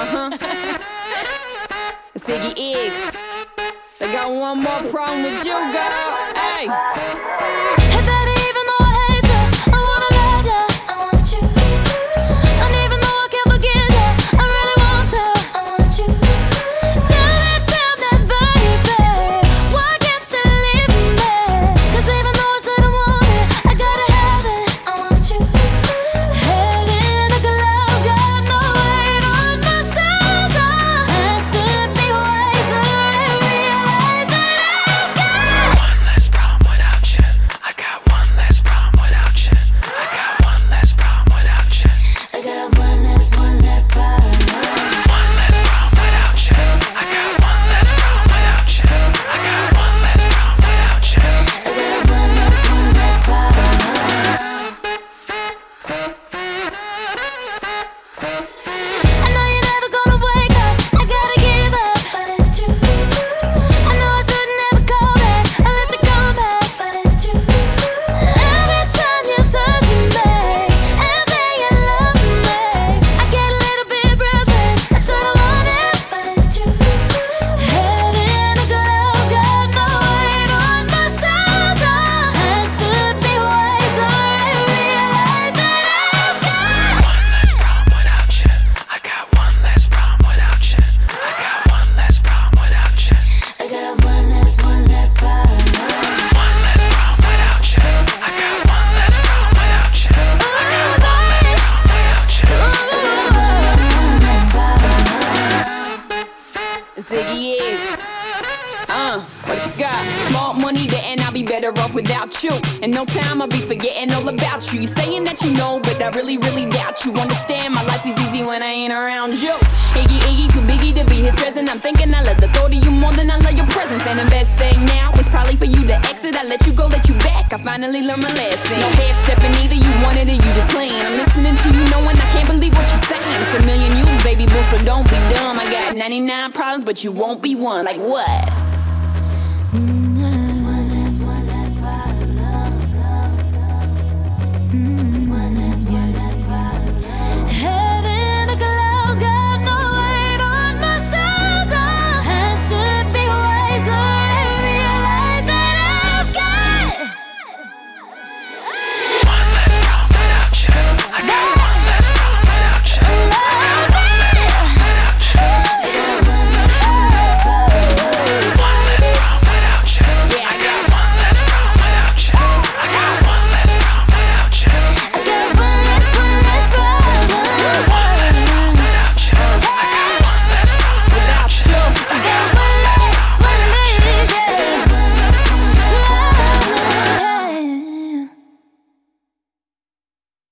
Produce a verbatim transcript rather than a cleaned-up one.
Uh-huh. It's Iggy Iggs. I got one more problem with you, girl. Hey. Hey baby, even though I hate you, I wanna love you, I want you. And even though I can't forget you, I really want to, I want you. Tell me, tell me, baby, why can't you leave me? Cause even though I shouldn't want it, I gotta have it, I want you. Heaven, like a love, got no weight on my shoulder. I should be wiser and realize that I've got one less problem without you. I got one less problem without you. I got one less problem without you. I got one less, one less problem. One less problem without you. I got one less problem without you. I got one less problem without you. I got one less, one less problem. I know you're never gonna wake up, I gotta give up, but it's you. I know I should never call back, I let you come back, but it's you. Every time you touch me and say you love me, I get a little bit breathless, I should've known it, but it's you. Heaven, a glove, got no weight on my shoulder. I should be wiser and realize that I've got One less problem without you. I got one less problem without you. I got one less problem without you. I got one less, one less problem. One less problem without you. I got one less problem without you. I got one less problem without you. One less problem. It's Iggy Iggs. Uh, what you got? Small money, but and I'll be better off without you. In no time, I'll be forgetting all about you. You saying that you know, but I really, really doubt you. Understand, my life is easy when I ain't around you. Iggy Iggy, too biggie to be his present. I'm thinking I love the thought of you more than I love your presence. And the best thing now is probably for you to exit. I let you go, let you back. I finally learned my lesson. No half stepping either, you wanted it, you just playing. I'm listening to you, knowing I can't believe what you're saying. It's a million you, baby boo, so don't be dumb. I got ninety-nine problems, but you won't be one. Like what?